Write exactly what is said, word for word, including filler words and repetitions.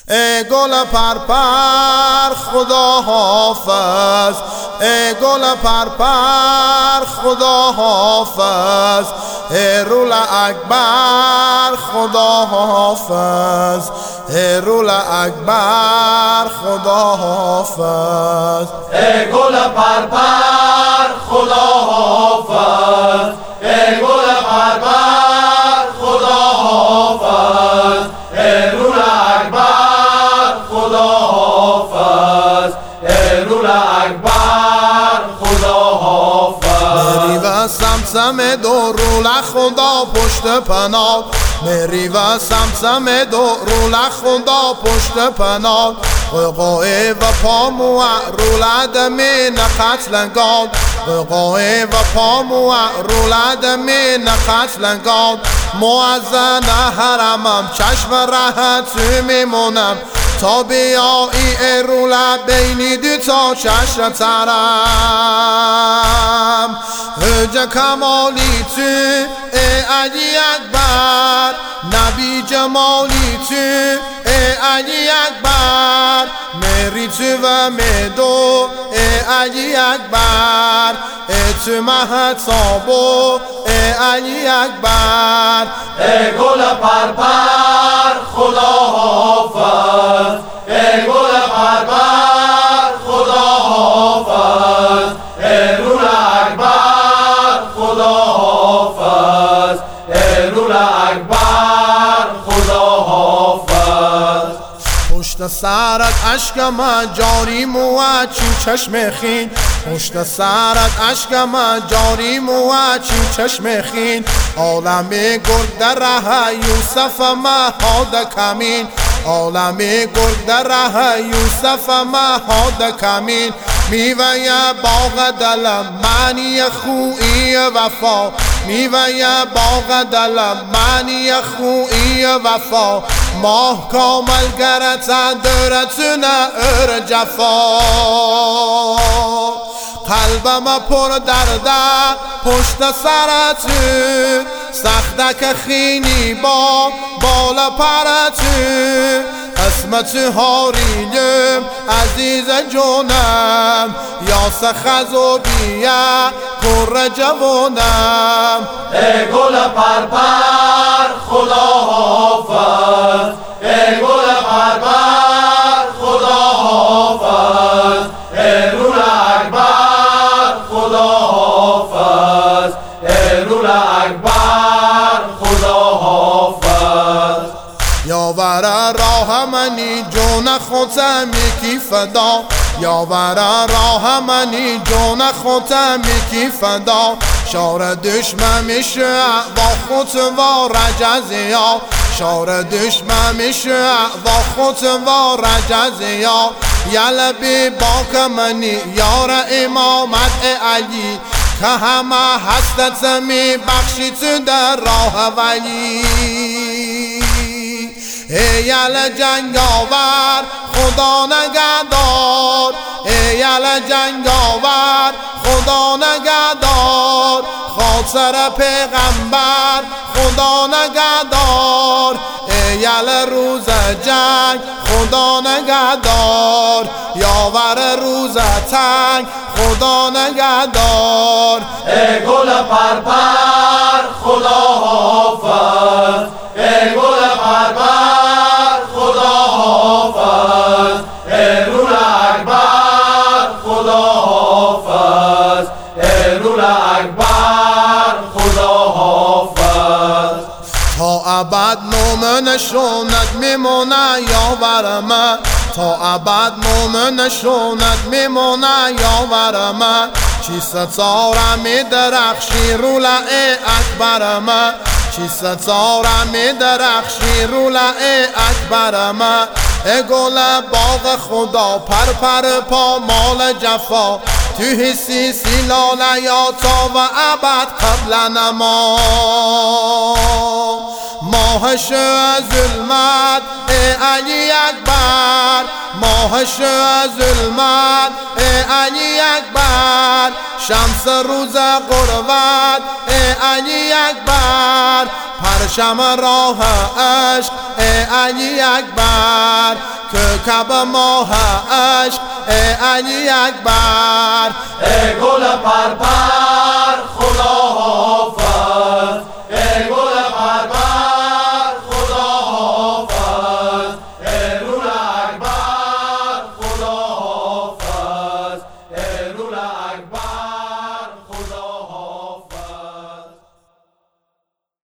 ای گل پرپر خدا حافظ، ای گل پرپر خدا حافظ، ای رول اکبر خدا حافظ، ای رول اکبر خدا حافظ. ای گل پرپر خدا حافظ، ای گل پرپر خدا حافظ، ای رول اکبر خدا حافظ، ای رول اکبر خدا حافظ. میری و سمسم دو رول خدا پشت پناه، میری و سمسم دو رول خدا پشت پناه، قوقای و پامو رول عدمی نقط لنگاد، قوقای و پامو رول عدمی نقط لنگاد. معزن حرمم چشم راحت میمونم تا بیایی ای رول بینی دو تا چشم ترم. هجا کمالی تو ای علی اکبر، نبی جمالی تو ای علی اکبر، میری تو و میدو ای علی اکبر، ای تو مهتابو ای علی اکبر. ای گل پرپر خدا حافظ، ای گل پرپر خدا حافظ، ای رول اکبر خدا حافظ، ای رول اکبر خدا حافظ. پشت سرت اشکم جاری موه چین چشم خین، پشت سرت اشکم جاری موه چین چشم خین. عالمی گرگ در ره یوسف مهاد کمین، عالمی گرگ در ره یوسف مهاد کمین. میوه باغ دلم معنی خویی وفا، میوه باغ دلم معنی خویی وفا. ماه کامل گرت درتونه ار جفا، قلبم پر درده پشت سرت، سخته که خینی با بالا پرت. قسمت هاریلم عزیز جونم، یا سخز و بیا کر جوانم. ای گل پرپر خدا حافظ، ای گل پرپر خدا حافظ، ای رول اکبر خدا حافظ، ای رول اکبر خدا حافظ. یاور راه منی جون خودم یکی فدا، یاور راه منی جون خودم یکی فدا. شار دشمن میشه با خود و رجزیا، شار دشمن میشه با خود و رجزیا. یلبی باک منی یار امامت علی، که همه هستت می بخشی تو در راه ولی. ای یل جنگاور خدا نگهدار، ای یل جنگاور خدا نگهدار. خاطر پیغمبر خدا نگهدار، ای یل روز جنگ خدا نگهدار. یاور روز تنگ خدا نگهدار. ای گل پرپر خدا حافظ، ای گل پرپر خدا حافظ، ای رول اکبر خدا حافظ، ای رول اکبر خدا حافظ. تا ابد مومنشونت میمونه یاور من، تا ابد مومنشونت میمونه یاور من. چی ستاره می درخشی رول اکبر من، چی ستاره می درخشی رول اکبر من. ای گل باغ خدا پر پر پا مال جفا، تو حسی سیلال یا تا و ابد قبل نما. ماه شو ظلمت ای علی اکبر، ماه شو ظلمت ای علی اکبر، شمس روز قربت ای علی اکبر، پرچم راه عشق ای علی اکبر، کوکب ماه عشق ای علی اکبر. ای گل پرپر